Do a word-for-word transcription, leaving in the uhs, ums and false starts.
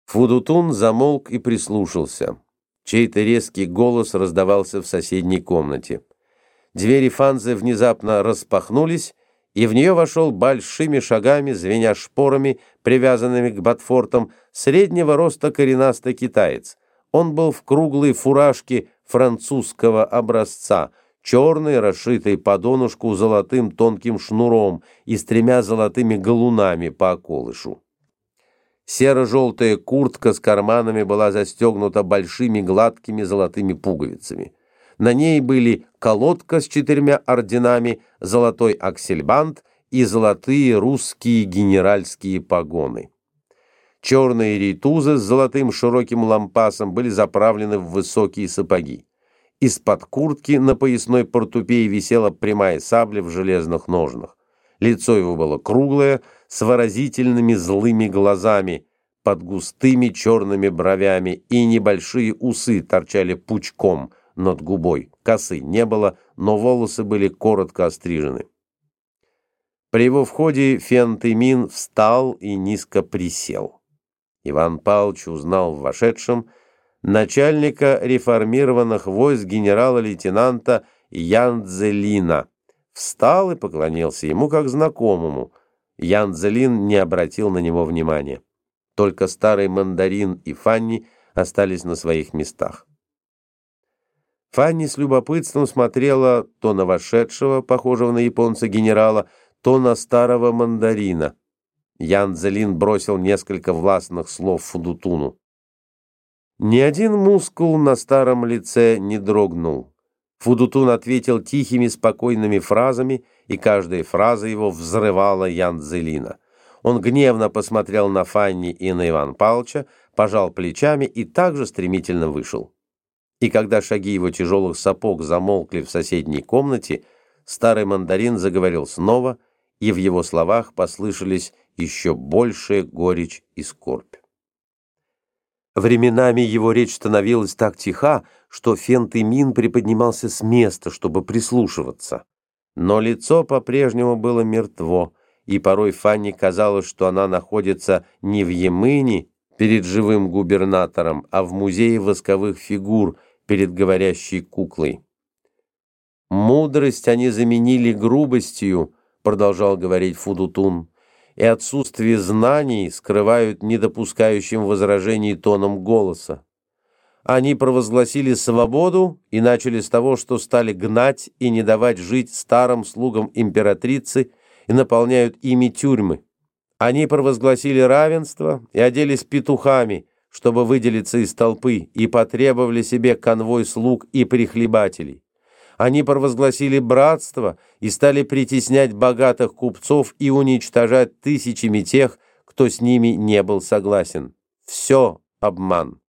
Фудутун замолк и прислушался. Чей-то резкий голос раздавался в соседней комнате. Двери Фанзы внезапно распахнулись, и в нее вошел большими шагами, звеня шпорами, привязанными к ботфортам, среднего роста коренастый китаец. Он был в круглой фуражке французского образца, черной, расшитой по донышку золотым тонким шнуром и с тремя золотыми галунами по околышу. Серо-желтая куртка с карманами была застегнута большими гладкими золотыми пуговицами. На ней были колодка с четырьмя орденами, золотой аксельбант и золотые русские генеральские погоны. Черные рейтузы с золотым широким лампасом были заправлены в высокие сапоги. Из-под куртки на поясной портупее висела прямая сабля в железных ножнах. Лицо его было круглое, с выразительными злыми глазами, под густыми черными бровями, и небольшие усы торчали пучком над губой. Косы не было, но волосы были коротко острижены. При его входе Фен-Тымин встал и низко присел. Иван Павлович узнал в вошедшем начальника реформированных войск генерала-лейтенанта Ян Цзелина. Встал и поклонился ему как знакомому. Ян Цзелин не обратил на него внимания. Только старый мандарин и Фанни остались на своих местах. Фанни с любопытством смотрела то на вошедшего, похожего на японца генерала, то на старого мандарина. Ян Цзелин бросил несколько властных слов Фудутуну. Ни один мускул на старом лице не дрогнул. Фудутун ответил тихими, спокойными фразами, и каждая фраза его взрывала Ян Цзелина. Он гневно посмотрел на Фанни и на Ивана Павловича, пожал плечами и также стремительно вышел. И когда шаги его тяжелых сапог замолкли в соседней комнате, старый мандарин заговорил снова, и в его словах послышались еще большая горечь и скорбь. Временами его речь становилась так тиха, что Фен-Тымин приподнимался с места, чтобы прислушиваться. Но лицо по-прежнему было мертво, и порой Фанни казалось, что она находится не в Емыне перед живым губернатором, а в музее восковых фигур перед говорящей куклой. «Мудрость они заменили грубостью», — продолжал говорить Фудутун, «и отсутствие знаний скрывают недопускающим возражений тоном голоса. Они провозгласили свободу и начали с того, что стали гнать и не давать жить старым слугам императрицы и наполняют ими тюрьмы. Они провозгласили равенство и оделись петухами, чтобы выделиться из толпы, и потребовали себе конвой слуг и прихлебателей. Они провозгласили братство и стали притеснять богатых купцов и уничтожать тысячами тех, кто с ними не был согласен. Все обман.